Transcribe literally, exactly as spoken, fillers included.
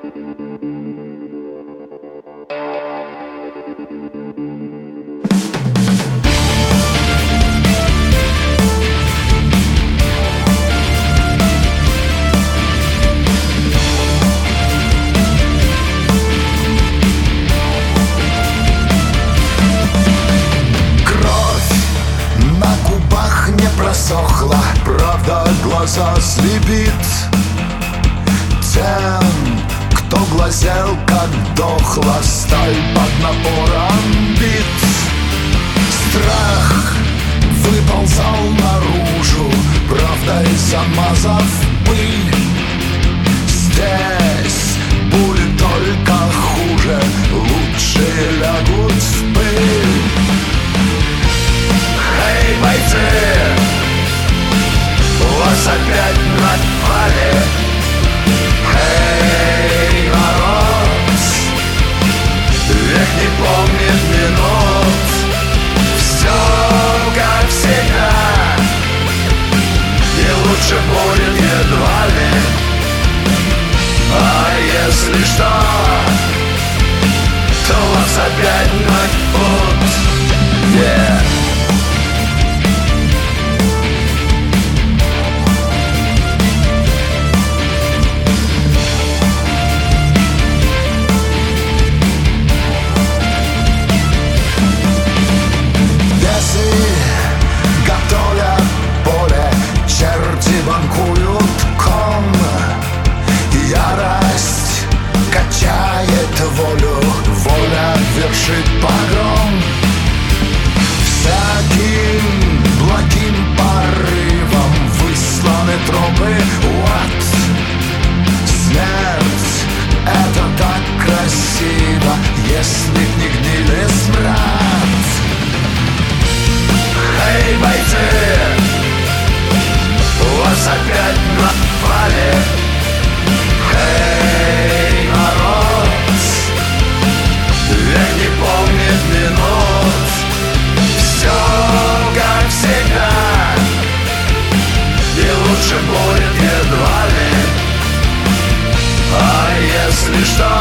Просохла, правда глаза слепит тем, кто глазел, как дохла сталь под напором бит. Страх выползал наружу, правдой замазав пыль. Здесь будет только хуже, лучшие лягут в пыль. Эй, бойцы! Вас опять напали. Эй, народ, век не помнит минут. Все как всегда, и лучше будет едва ли. А если что, то вас опять напьют. Yeah. Волю, воля вершит погром. Всяким благим порывом высланы тропы в ад. Смерть — это так красиво, если б не гнили смрад. Эй, бойцы! Вас опять напали. Эй, народ! Век не помнит минут. Все как всегда, и лучше будет едва ли. А если что,